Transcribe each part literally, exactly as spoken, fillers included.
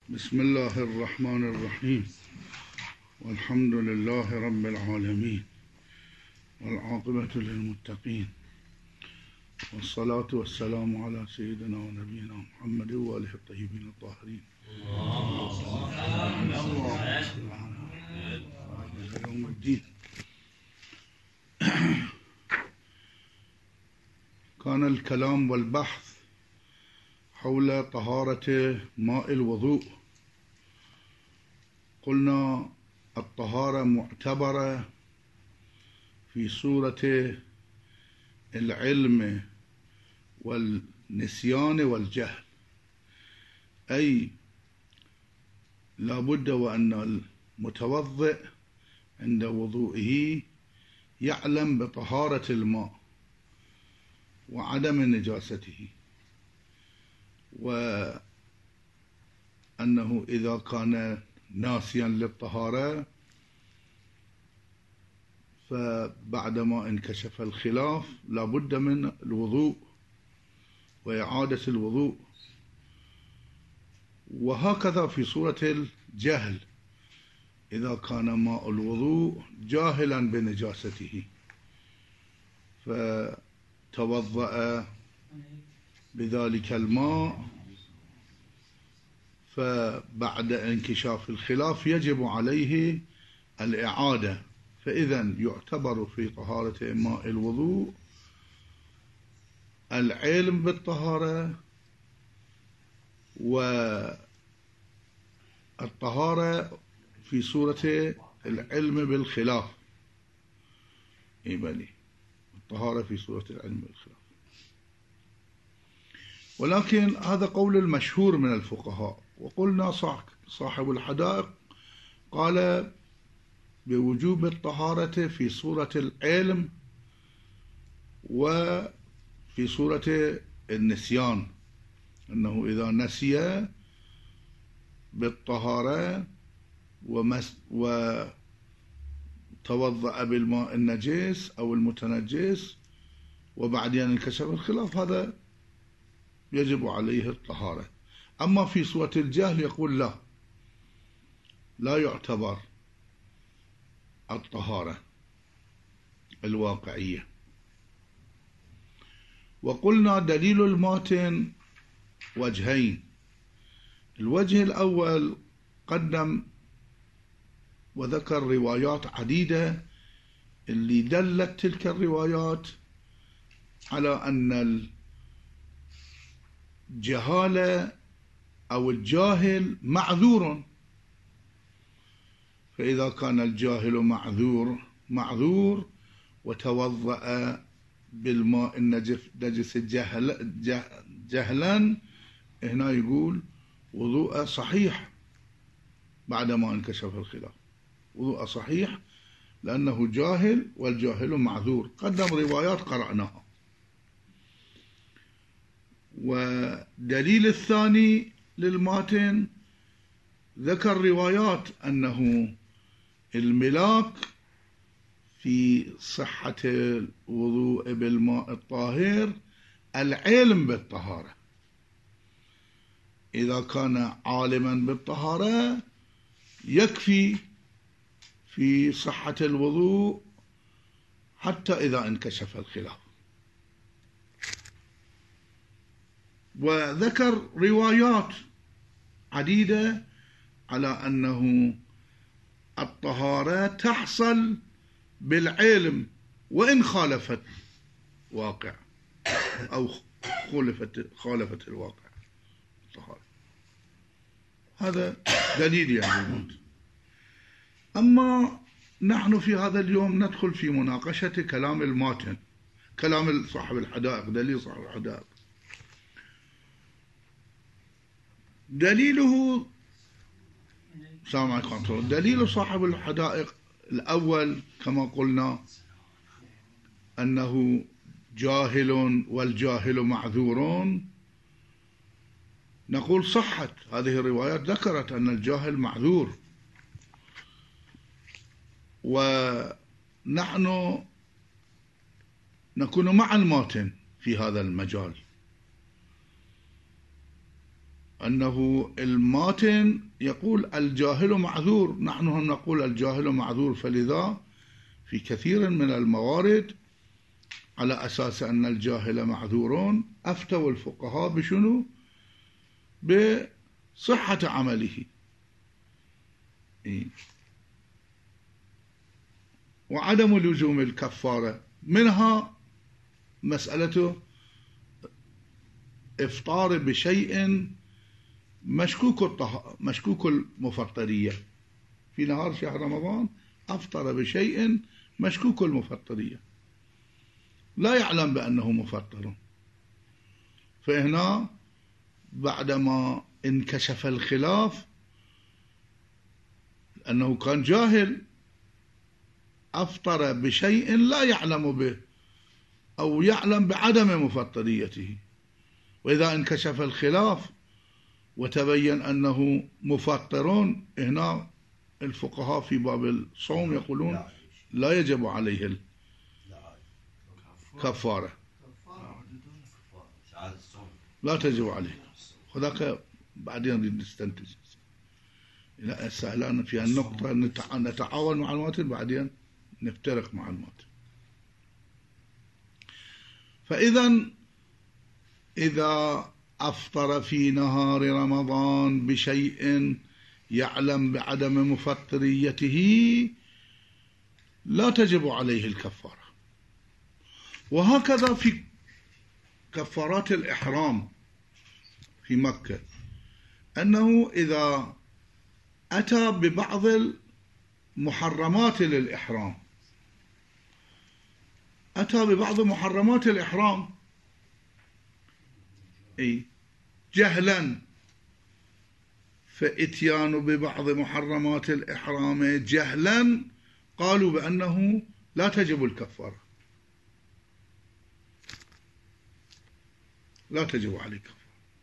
بسم الله الرحمن الرحيم والحمد لله رب العالمين والعاقبة للمتقين والصلاة والسلام على سيدنا ونبينا محمد وآله الطيبين الطاهرين يوم الدين. كان الكلام والبحث حول طهارة ماء الوضوء. قلنا الطهارة معتبرة في صورة العلم والنسيان والجهل، أي لا بد وأن المتوضئ عند وضوئه يعلم بطهارة الماء وعدم نجاسته، وأنه إذا كان ناسيا للطهارة فبعدما انكشف الخلاف لا بد من الوضوء وإعادة الوضوء. وهكذا في صورة الجهل، إذا كان ماء الوضوء جاهلا بنجاسته فتوضأ بذلك الماء، فبعد انكشاف الخلاف يجب عليه الإعادة. فإذا يعتبر في طهارة ماء الوضوء العلم بالطهارة والطهارة في صورة العلم بالخلاف. إيبالي الطهارة في صورة العلم بالخلاف. ولكن هذا قول المشهور من الفقهاء. وقلنا صاحب الحدائق قال بوجوب الطهارة في صورة العلم وفي صورة النسيان، أنه إذا نسي بالطهارة وتوضأ بالماء النجس أو المتنجس وبعدين انكشف الخلاف هذا يجب عليه الطهارة. أما في صورة الجهل يقول لا لا يعتبر الطهارة الواقعية. وقلنا دليل الماتن وجهين. الوجه الأول قدم وذكر روايات عديدة اللي دلت تلك الروايات على أن الجهالة أو الجاهل معذور. فإذا كان الجاهل معذور معذور وتوضأ بالماء النجس جهل جهلا، هنا يقول وضوء صحيح بعدما انكشف الخلاف، وضوء صحيح لأنه جاهل والجاهل معذور. قدم روايات قرأناها. ودليل الثاني للماتن ذكر روايات أنه الملاك في صحة الوضوء بالماء الطاهر العلم بالطهارة. إذا كان عالما بالطهارة يكفي في صحة الوضوء حتى إذا انكشف الخلاف. وذكر روايات عديدة على أنه الطهارة تحصل بالعلم وإن خالفت واقع أو خالفت خالفت الواقع الطهارة. هذا دليل يعني. أما نحن في هذا اليوم ندخل في مناقشة كلام الماتن، كلام صاحب الحدائق، دليل صاحب الحدائق. دليله السلام عليكم. دليل صاحب الحدائق الأول كما قلنا أنه جاهل والجاهل معذور. نقول صحت هذه الروايات، ذكرت أن الجاهل معذور، ونحن نكون مع الماتن في هذا المجال. أنه الماتن يقول الجاهل معذور، نحن هم نقول الجاهل معذور، فلذا في كثير من الموارد على أساس أن الجاهل معذورون أفتوا الفقهاء بشنو؟ بصحة عمله. وعدم لزوم الكفارة، منها مسألة إفطار بشيء مشكوك الطه... مشكوك المفطرية، في نهار شهر رمضان أفطر بشيء مشكوك المفطرية لا يعلم بأنه مفطر، فهنا بعدما انكشف الخلاف أنه كان جاهل أفطر بشيء لا يعلم به أو يعلم بعدم مفطريته، وإذا انكشف الخلاف وتبين أنه مفطرون، هنا الفقهاء في باب الصوم يقولون لا يجب عليه الكفارة، لا تجب عليه. وذاك بعدين نستنتج لا سهلان في النقطة، نتعاون مع الماتن بعدين نفترق مع الماتن. فإذا إذا أفطر في نهار رمضان بشيء يعلم بعدم مفطريته لا تجب عليه الكفارة. وهكذا في كفارات الإحرام في مكة، أنه إذا أتى ببعض المحرمات للإحرام، أتى ببعض محرمات الإحرام أي جهلا، فإتيان ببعض محرمات الإحرام جهلا قالوا بأنه لا تجب الكفارة، لا تجب عليه كفارة،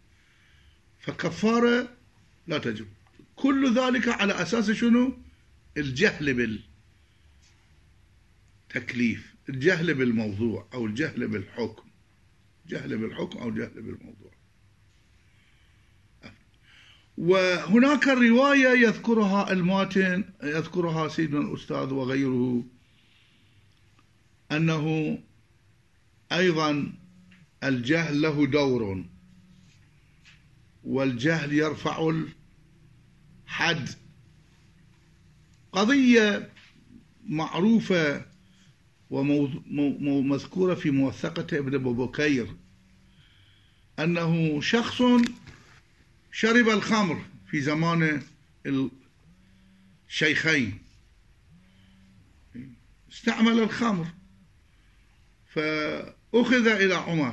فكفارة لا تجب. كل ذلك على أساس شنو؟ الجهل بالتكليف، الجهل بالموضوع أو الجهل بالحكم، جهل بالحكم أو جهل بالموضوع. وهناك الرواية يذكرها الماتن، يذكرها سيدنا الأستاذ وغيره، أنه أيضا الجهل له دور، والجهل يرفع الحد. قضية معروفة ومذكورة في موثقة ابن أبي بكير، أنه شخص شرب الخمر في زمان الشيخين، استعمل الخمر فأخذ إلى عمر،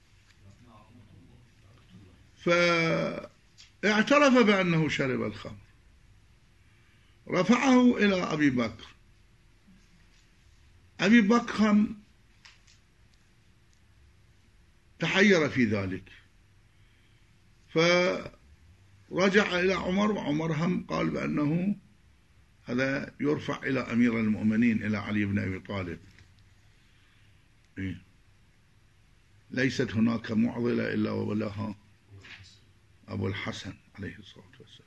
فاعترف بأنه شرب الخمر، رفعه إلى أبي بكر. أبي بكر تحير في ذلك، فرجع إلى عمر، وعمر هم قال بأنه هذا يرفع إلى أمير المؤمنين، إلى علي بن أبي طالب، ليست هناك معضلة إلا وولها أبو الحسن عليه الصلاة والسلام.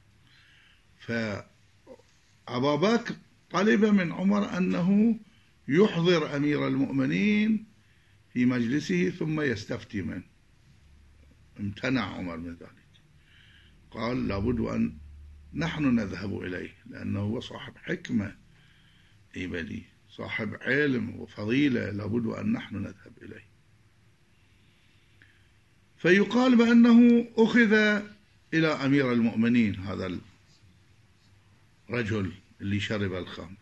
فأبا بكر طلب من عمر أنه يحضر أمير المؤمنين في مجلسه ثم يستفتي منه. امتنع عمر من ذلك، قال لابد أن نحن نذهب إليه، لأنه هو صاحب حكمة إبلي، صاحب علم وفضيلة، لابد أن نحن نذهب إليه. فيقال بأنه أخذ إلى أمير المؤمنين هذا الرجل اللي شرب الخمر.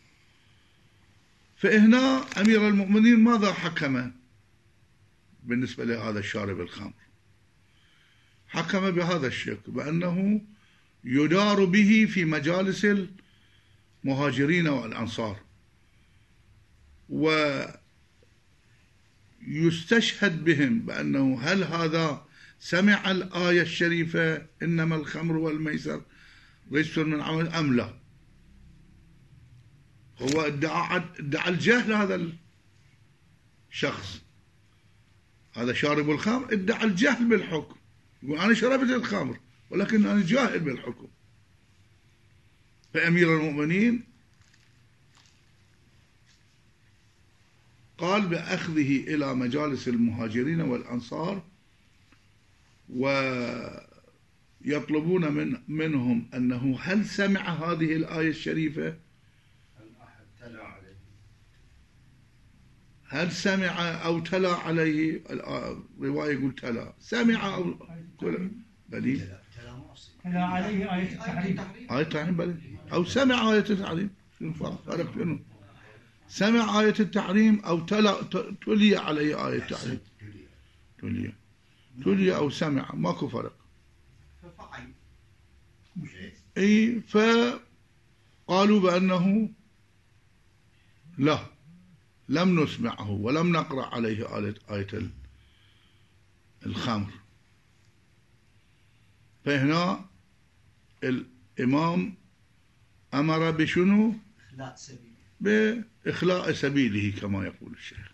فهنا أمير المؤمنين ماذا حكم بالنسبة لهذا الشارب الخمر؟ حكم بهذا الشكل، بأنه يدار به في مجالس المهاجرين والأنصار، ويستشهد بهم بأنه هل هذا سمع الآية الشريفة إنما الخمر والميسر رجس من عمل أم لا. هو ادعى ادعى الجهل، هذا الشخص هذا شارب الخمر ادعى الجهل بالحكم، يقول أنا شربت الخمر ولكن أنا جاهل بالحكم. فأمير المؤمنين قال بأخذه إلى مجالس المهاجرين والأنصار ويطلبون من منهم أنه هل سمع هذه الآية الشريفة؟ هل سمع أو تلا عليه؟ الرواية يقول تلا، سمع أو بلي تلا عليه آية التحريم. آية التحريم بلي، أو سمع آية التحريم. شنو فرق بينهم؟ سمع آية التحريم أو تلا تلي عليه آية التحريم. تلي تلي أو سمع، ماكو فرق. اي فقالوا بأنه لا، لم نسمعه ولم نقرأ عليه آية الخمر. فهنا الإمام أمر بشنو؟ بإخلاء سبيله كما يقول الشيخ.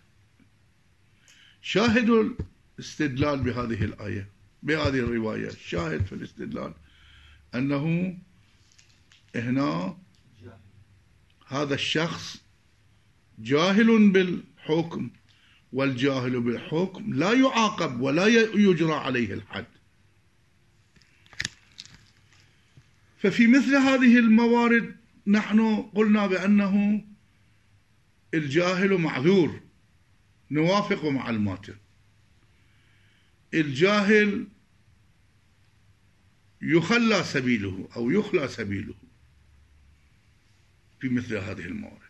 شاهدوا الاستدلال بهذه الآية بهذه الرواية، الشاهد في الاستدلال أنه هنا هذا الشخص جاهل بالحكم، والجاهل بالحكم لا يعاقب ولا يجرى عليه الحد. ففي مثل هذه الموارد نحن قلنا بأنه الجاهل معذور، نوافق مع الماتن. الجاهل يخلى سبيله أو يخلى سبيله في مثل هذه الموارد.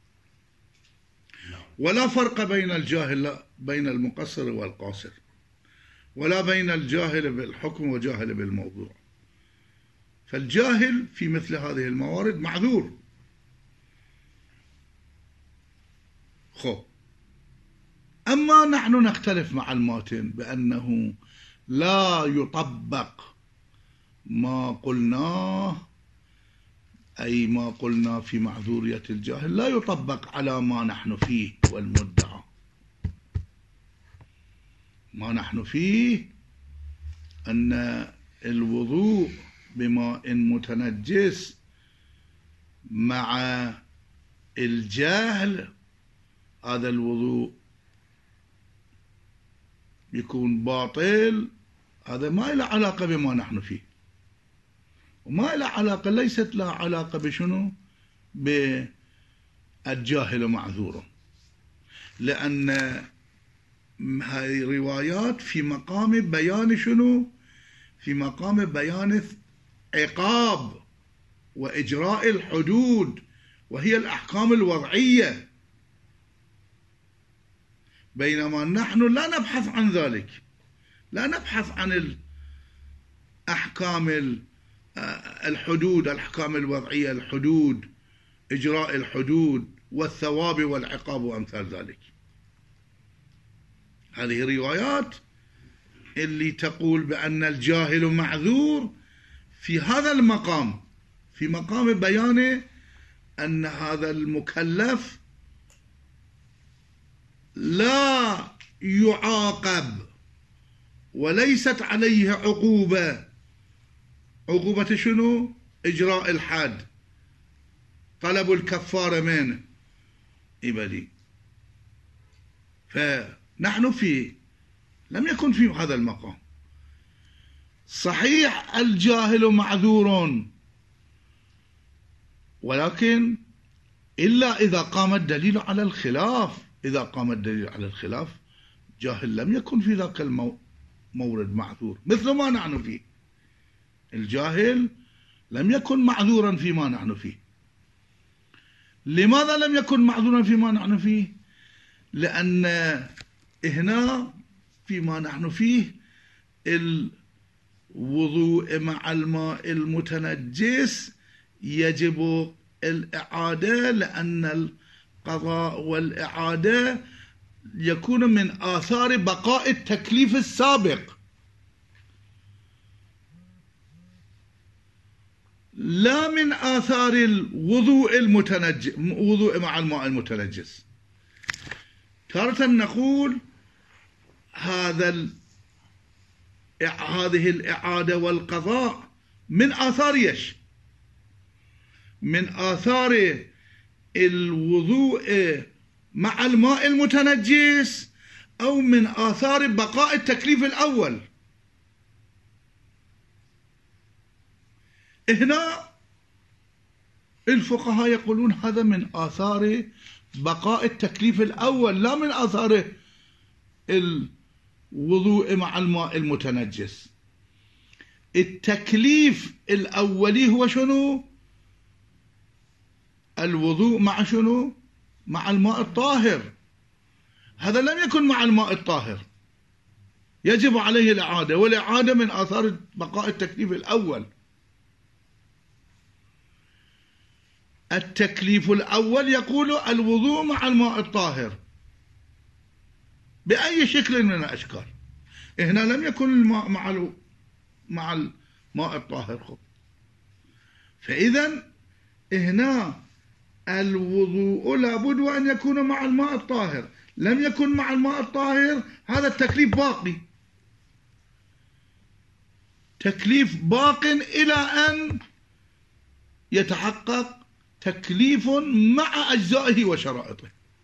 ولا فرق بين الجاهل، لا بين المقصر والقاصر، ولا بين الجاهل بالحكم وجاهل بالموضوع. فالجاهل في مثل هذه الموارد معذور. خب أما نحن نختلف مع الماتن بأنه لا يطبق ما قلناه، أي ما قلنا في معذورية الجاهل لا يطبق على ما نحن فيه والمدعى. ما نحن فيه أن الوضوء بماء متنجس مع الجهل، هذا الوضوء يكون باطل. هذا ما له علاقة بما نحن فيه، وما له علاقة، ليست له علاقة بشنو؟ بالجاهل معذور، لأن هذه روايات في مقام بيان شنو؟ في مقام بيان عقاب وإجراء الحدود، وهي الأحكام الوضعية، بينما نحن لا نبحث عن ذلك، لا نبحث عن الأحكام الحدود، الأحكام الوضعية، الحدود، إجراء الحدود والثواب والعقاب وأمثال ذلك. هذه روايات اللي تقول بأن الجاهل معذور في هذا المقام، في مقام بيان أن هذا المكلف لا يعاقب وليست عليه عقوبة. عقوبة شنو؟ إجراء الحد، طلب الكفارة منه إبدي. فنحن في لم يكن في هذا المقام. صحيح الجاهل معذور، ولكن إلا إذا قام الدليل على الخلاف. إذا قام الدليل على الخلاف جاهل لم يكن في ذاك المورد معذور مثل ما نحن فيه. الجاهل لم يكن معذورا فيما نحن فيه. لماذا لم يكن معذورا فيما نحن فيه؟ لأن هنا فيما نحن فيه الوضوء مع الماء المتنجس يجب الإعادة، لأن القضاء والإعادة يكون من آثار بقاء التكليف السابق، لا من آثار الوضوء المتنجس، وضوء مع الماء المتنجس. تارة نقول هذا هذه الإعادة والقضاء من آثار يش من آثار الوضوء مع الماء المتنجس أو من آثار بقاء التكليف الأول. هنا الفقهاء يقولون هذا من آثار بقاء التكليف الأول لا من آثار الوضوء مع الماء المتنجس. التكليف الأولي هو شنو؟ الوضوء مع شنو؟ مع الماء الطاهر. هذا لم يكن مع الماء الطاهر، يجب عليه الإعادة، والإعادة من آثار بقاء التكليف الأول. التكليف الأول يقول الوضوء مع الماء الطاهر بأي شكل من الأشكال. هنا لم يكن الماء مع مع الماء الطاهر، فإذا هنا الوضوء لابد أن يكون مع الماء الطاهر، لم يكن مع الماء الطاهر، هذا التكليف باقي، تكليف باق إلى أن يتحقق تكليف مع أجزائه وشرائطه.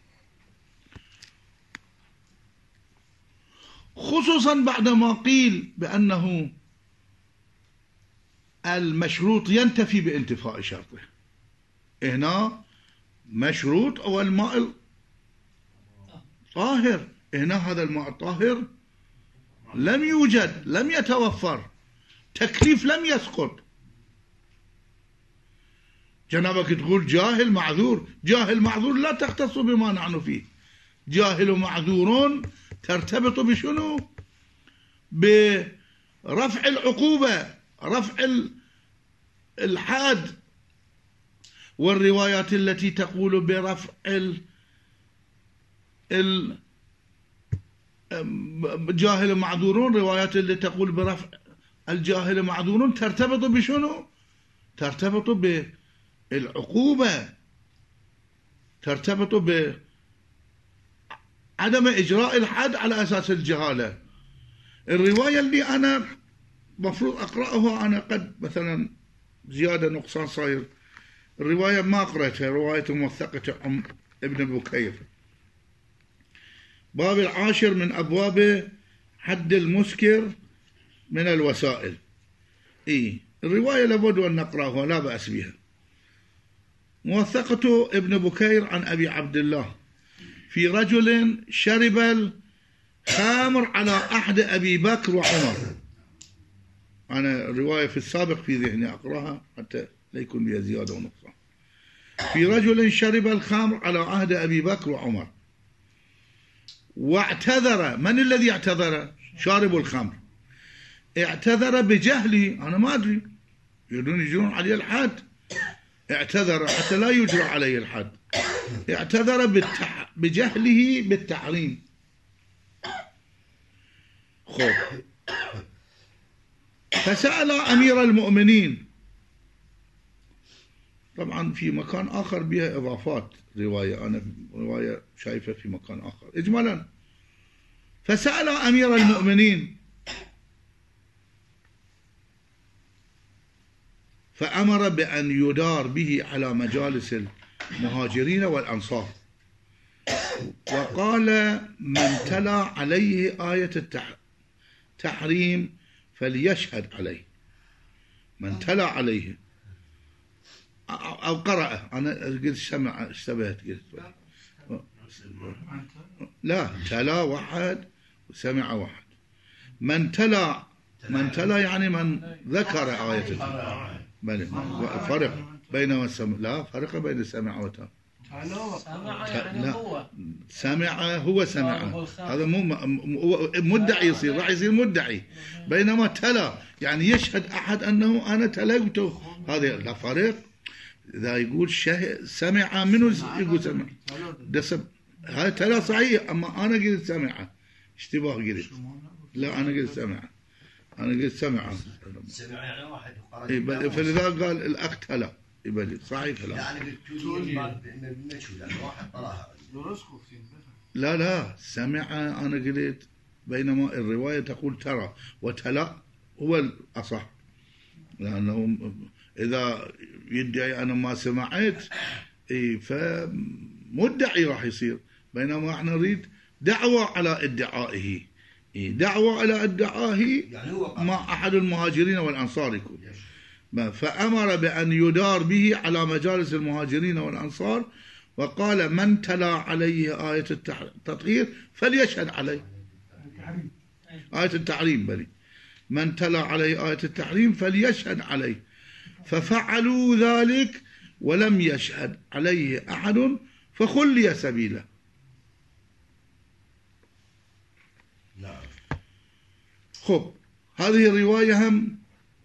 خصوصا بعدما قيل بأنه المشروط ينتفي بانتفاء شرطه. هنا مشروط أو الماء الطاهر، هنا هذا الماء الطاهر لم يوجد، لم يتوفر، تكليف لم يسقط. جنابك تقول جاهل معذور، جاهل معذور لا تختص بما نحن فيه. جاهل معذور ترتبط بشنو؟ برفع العقوبة، رفع الحد. والروايات التي تقول برفع ال الجاهل معذورون، روايات اللي تقول برفع الجاهل معذورون ترتبط بشنو؟ ترتبط بالعقوبة، ترتبط بعدم إجراء الحد على أساس الجهالة. الرواية اللي أنا مفروض أقرأها أنا قد مثلا زيادة نقصان صاير، الرواية ما قرأتها، رواية موثقة عم ابن بكير، باب العاشر من أبواب حد المسكر من الوسائل. إيه الرواية لابد أن نقرأها لا بأس بها. موثقة ابن بكير عن أبي عبد الله في رجل شرب الخمر على عهد أبي بكر وعمر. أنا الرواية في السابق في ذهني أقرأها حتى لا يكون لي زيادة ونقصان. في رجل شرب الخمر على عهد أبي بكر وعمر واعتذر. من الذي اعتذر؟ شارب الخمر. اعتذر بجهله، أنا ما أدري، يريدون يجرون عليه الحد. اعتذر حتى لا يجرى عليه الحد. اعتذر بالتح... بجهله بالتحريم. خب فسأل أمير المؤمنين. طبعا في مكان آخر بها إضافات رواية، أنا رواية شايفة في مكان آخر إجمالا. فسأل أمير المؤمنين فأمر بأن يدار به على مجالس المهاجرين والأنصار، وقال من تلا عليه آية التحريم فليشهد عليه. من تلا عليه أو قرأ، أنا قلت سمع اشتبهت قلت لا، تلا واحد وسمع واحد. من تلا من تلا يعني من ذكر آية التحريم. بل فرق بين سمع، لا فرق بين سمع وتلا. سمع يعني هو سمع هو سمع، هذا مو مدعي، يصير راح يصير مدعي. بينما تلا يعني يشهد أحد أنه أنا تلوته، هذا لا فرق. إذا يقول شهد سمع، منو يقول سمع؟ هذا تلا صحيح، أما أنا قلت سمع، اشتباه قلت. لا أنا قلت سمع، أنا قلت سمع. سمع يعني واحد. فلذا قال الأخ تلا، يبقى صحيح كلام. يعني واحد طلعها. لا لا سمع، أنا قلت بينما الرواية تقول ترى، وتلا هو الأصح، لأنه إذا يدعي أنا ما سمعت فمدعي راح يصير، بينما احنا نريد دعوة على ادعائه، دعوة على ادعائه مع أحد المهاجرين والأنصار يكون، فأمر بأن يدار به على مجالس المهاجرين والأنصار، وقال من تلا عليه آية التطهير فليشهد عليه، آية التحريم بلي، من تلا عليه آية التحريم فليشهد عليه، ففعلوا ذلك ولم يشهد عليه أحد فخلي سبيله. خب هذه الرواية هم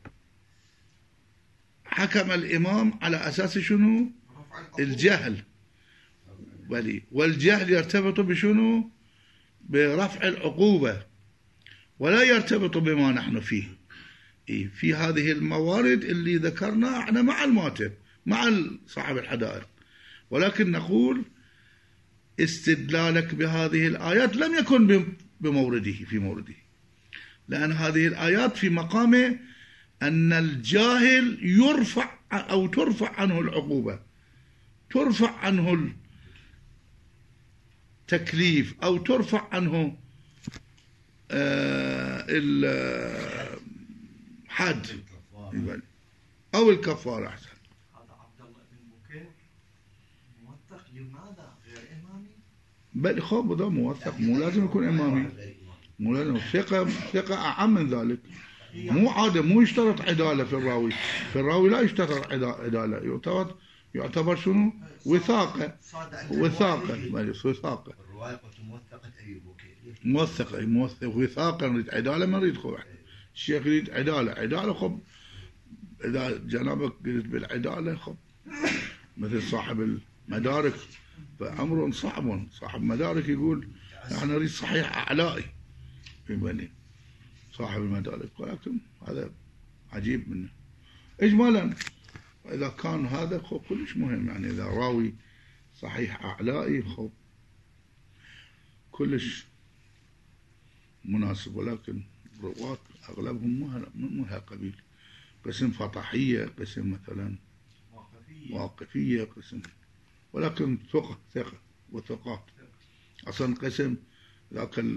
حكم الإمام على أساس شنو؟ الجهل، بلي، والجهل يرتبط بشنو؟ برفع العقوبة، ولا يرتبط بما نحن فيه. في هذه الموارد اللي ذكرنا احنا مع الماتب، مع صاحب الحدائق، ولكن نقول استدلالك بهذه الآيات لم يكن بمورده في مورده، لأن هذه الآيات في مقام أن الجاهل يرفع أو ترفع عنه العقوبة، ترفع عنه التكليف أو ترفع عنه الحد أو الكفارة. أحسن. هذا عبد الله بن بكير موثق لماذا غير إمامي؟ بل خب ده موثق، مو لازم يكون إمامي، مو لازم، ثقة ثقة أعم من ذلك، مو عادة، مو يشترط عدالة في الراوي، في الراوي لا يشترط عدالة، يعتبر يعتبر شنو؟ وثاقة، وثاقة، وثاقة، موثقة أبي بكير، موثقة، موثق، وثاقة، نريد عدالة، ما نريد خب الشيخ يريد عدالة، عدالة خب إذا جنابك قلت بالعدالة خب مثل صاحب المدارك فأمر صعب، صاحب مدارك يقول نحن نريد صحيح أعلائي في بني صاحب المدارك، ولكن هذا عجيب منه. إجمالا إذا كان هذا خب كلش مهم، يعني إذا راوي صحيح أعلائي خب كلش مناسب، ولكن الرواة أغلبهم من هذا القبيل، قسم فطحية، قسم مثلا واقفية، قسم، ولكن ثقة ثقة وثقات، أصلا قسم ذاك ال...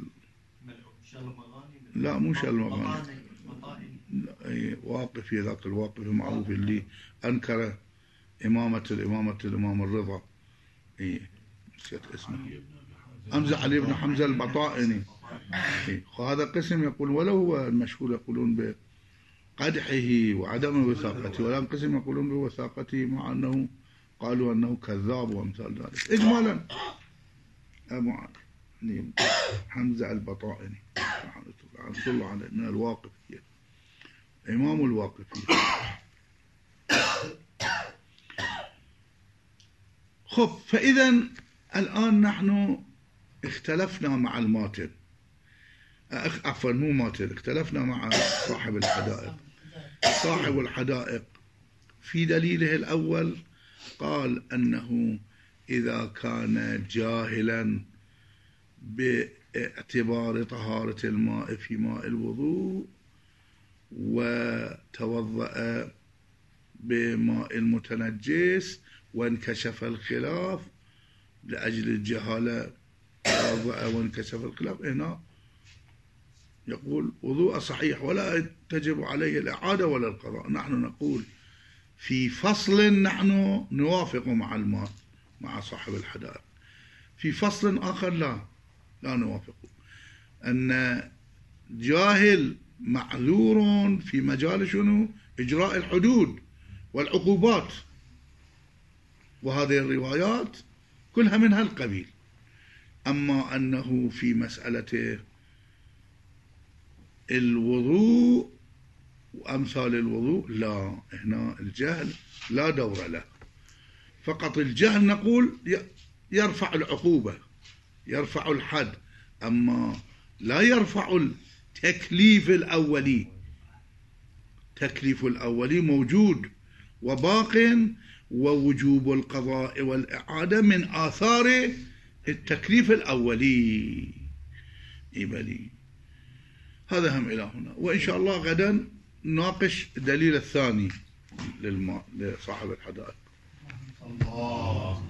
لا مو شال مغاني، واقفي، ذاك الواقف المعروف اللي أنكر إمامة الإمامة الإمام الرضا، إيه نسيت اسمه، أمزح علي بن حمزة البطائني، إيه هذا قسم يقول ولو هو المشهور يقولون بقدحه وعدم وثاقته، ولا قسم يقولون بوثاقته مع أنه قالوا أنه كذاب وأمثال ذلك. إجمالا أبو علي حمزة البطائني رحمة الله عليه من الواقفية، إمام الواقفية. خب فإذا الآن نحن اختلفنا مع الماتن، عفوا مو ماتن، اختلفنا مع صاحب الحدائق. صاحب الحدائق في دليله الأول قال أنه إذا كان جاهلا باعتبار طهارة الماء في ماء الوضوء وتوضأ بماء المتنجس وانكشف الخلاف لأجل الجهالة، توضأ وانكشف الخلاف، هنا يقول وضوء صحيح ولا تجب عليه الإعادة ولا القضاء. نحن نقول في فصل نحن نوافق مع الماء مع صاحب الحدائق، في فصل آخر لا لا نوافق، أن جاهل معذور في مجال شنو؟ إجراء الحدود والعقوبات، وهذه الروايات كلها من هالقبيل. أما أنه في مسألة الوضوء وأمثال الوضوء لا، هنا الجهل لا دور له، فقط الجهل نقول يرفع العقوبة، يرفع الحد، أما لا يرفع التكليف الأولي. تكليف الأولي موجود وباق، ووجوب القضاء والإعادة من آثار التكليف الأولي. إبلي هذا هم إلى هنا. وإن شاء الله غدا نناقش الدليل الثاني للماء لصاحب الحدائق. الله